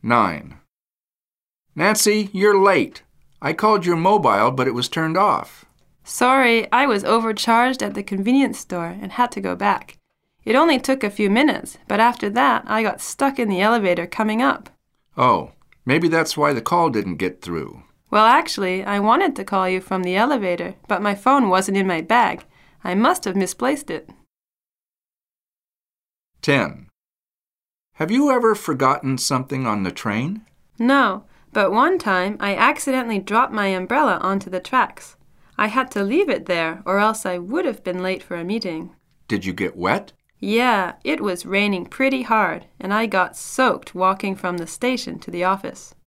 9. Nancy, you're late. I called your mobile, but it was turned off. Sorry, I was overcharged at the convenience store and had to go back. It only took a few minutes, but after that, I got stuck in the elevator coming up. Oh, maybe that's why the call didn't get through. Well, actually, I wanted to call you from the elevator, but my phone wasn't in my bag. I must have misplaced it. 10. Have you ever forgotten something on the train? No, but one time I accidentally dropped my umbrella onto the tracks. I had to leave it there, or else I would have been late for a meeting. Did you get wet? Yeah, it was raining pretty hard, and I got soaked walking from the station to the office.